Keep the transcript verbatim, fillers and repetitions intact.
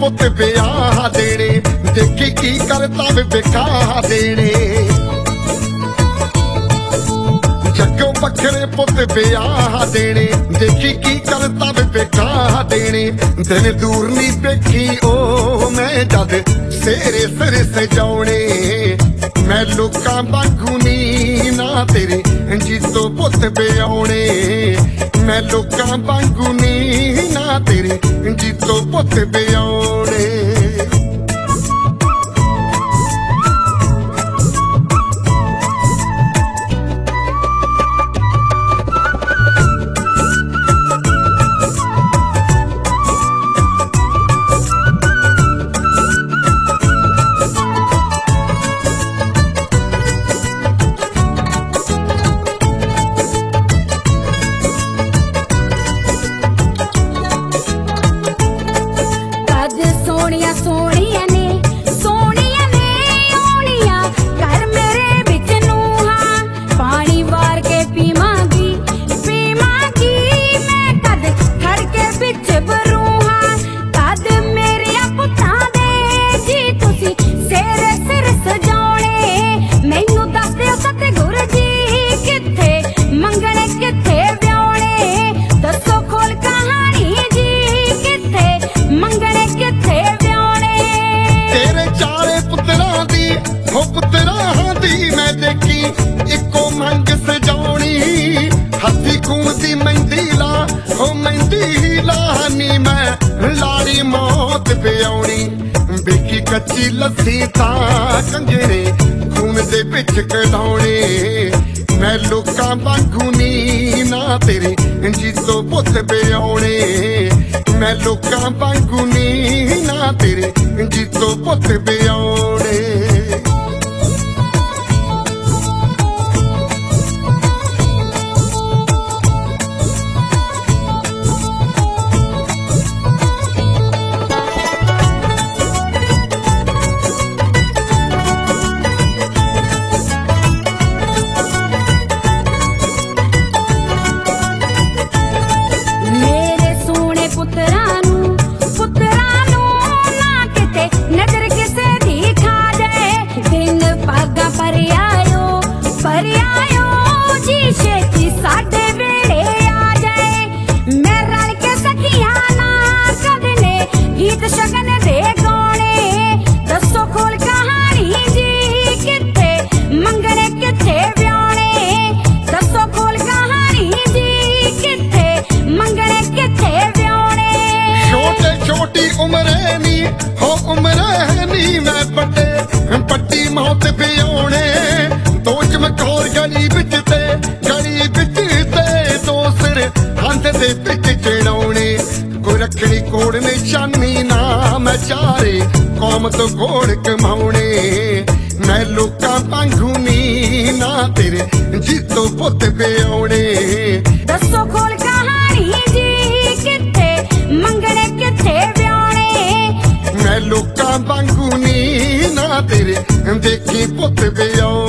पुत ब्याह देने, देखी की करता वे बेखा देने। जग्गों बखरे पुत ब्याह देने, देखी की करता वे बेखा देने। दिन दूर नी देखी ओ मैं जद सेरे सिर सजाने, मैं लोकां वांगू नी ना तेरे जीतो पुत ब्याउने। मैं लोकां वांगू नी ना तेरे जीतो पुत ब्याउने। इको मंग सजाउणी हथी खून दी मेहंदी ला ओ मेहंदी लानी मैं लाड़ी मौत पियाउणी। बेकी कच्ची लस्सी तां कंजरे खून दे विच कढाउणे। मैं लोकां वांगू नी ना तेरे जीतो पुत ब्याउने। मैं लोकां वांगू नी ना तेरे जीतो पुत ब्याउने। उमरे नी हो उमरे नी मैं बड़े बड़ी मौत ब्याउने। दो चमकौर गली बिच ते गली बिच ते दो सिर हंथ दे बिच चढ़ाउने। कोई रखड़ी कोड़ निशानी ना मैं चारे कौम तो कोड़ कमाउने। मैं लोकां वांगू नी ना तेरे जीतो पुत ब्याउने। दसो खोल कहानी जी किथे मंगने किथे मैं लोकां वांगू नी ना तेरे देखी पुत ब्याउने।